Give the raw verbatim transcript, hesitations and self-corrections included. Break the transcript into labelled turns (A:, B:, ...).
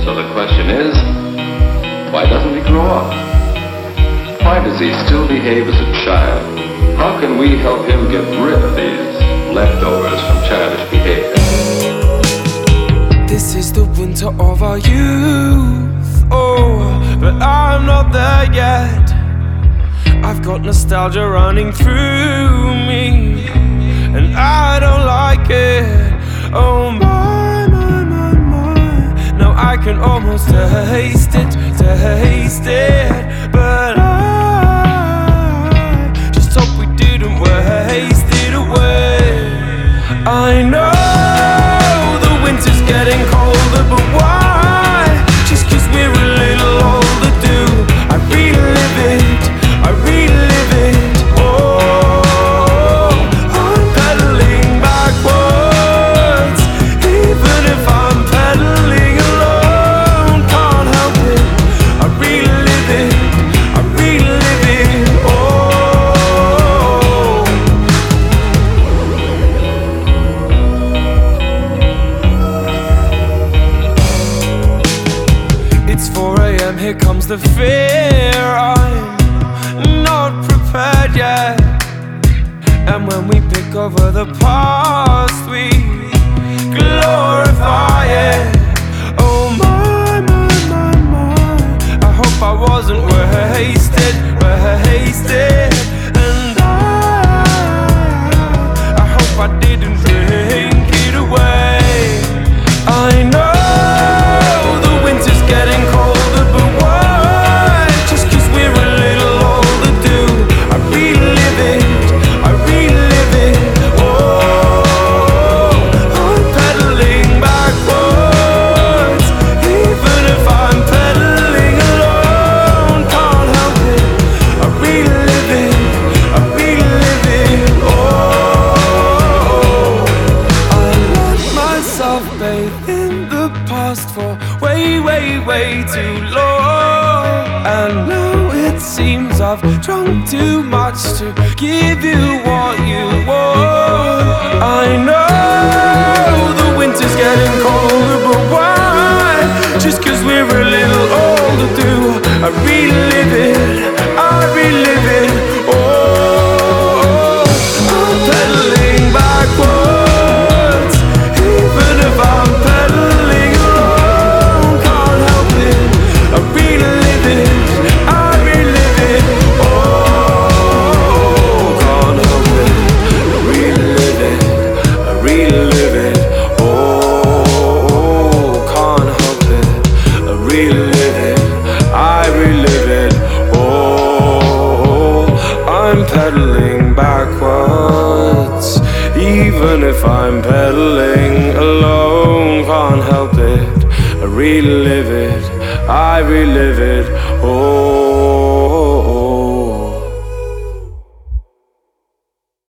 A: So the question is, why doesn't he grow up? Why does he still behave as a child? How can we help him get rid of these leftovers from childish behavior?
B: This is the winter of our youth, oh, but I'm not there yet. I've got nostalgia running through me, and I don't like it. Oh my, my, my, my. Now I can almost taste it, taste it, but I just hope we didn't waste it away. I know the winter's getting colder, but why? Just 'cause we're a little older, do I relive it? I relive it. Oh, I'm pedaling backwards, even if I'm pedaling alone. Can't help it. I relive it. I relive it. Oh, it's four a m, here comes the fear. I'm not prepared yet. And when we pick over the past, we glorify it. Oh my, my, my, my. I hope I wasn't wasted, wasted. And I, I hope I didn't drink it away. I know the winter's getting colder, but why? Just 'cause we're a little older, do I relive it? I relive it. Oh, I'm pedaling backwards, even if I'm pedaling alone. Can't help it. I relive it. I relive it. Oh, I let myself bathe in the past for way, way, way too long. And now it seems I've drunk too much to give you what you want. I know the winter's getting colder, but why? Just 'cause we're a little older, do I relive it? I relive it. Oh, I'm pedaling backwards, even if I'm pedaling alone. Can't help it. I relive it. I relive it. Oh, can't help it. I relive it. I relive it. Oh, can't help it. I relive it. I relive it. Oh, I'm pedaling backwards, even if I'm pedaling alone. Can't help it. I relive it. I relive it. Oh.